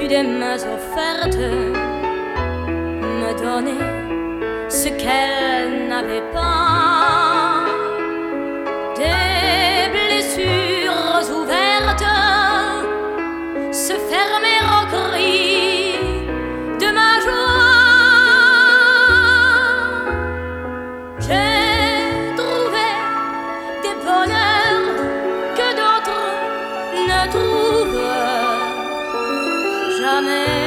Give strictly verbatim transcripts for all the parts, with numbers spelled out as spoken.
des mains offertes me donner ce qu'elle n'avait pas, des blessures ouvertes se fermer au cri de ma joie. J'ai trouvé des bonheurs que d'autres ne trouvent jamais.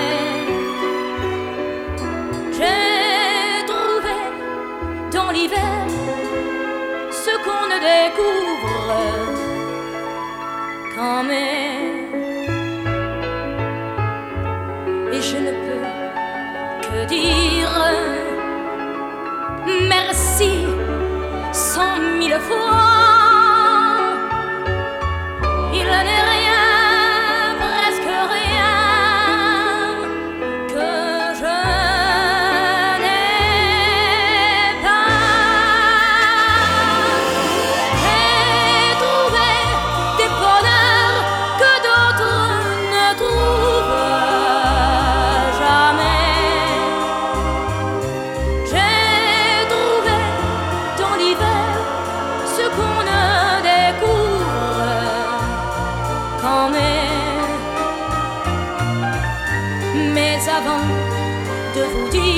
J'ai trouvé dans l'hiver ce qu'on ne découvre qu'en mai. Et je ne peux que dire merci cent mille fois. Il n'est rien, presque rien, que je n'ai pas. J'ai trouvé des bonheurs que d'autres ne trouvent jamais. J'ai trouvé dans l'hiver ce qu'on ne découvre qu'en mai. Mais avant de vous dire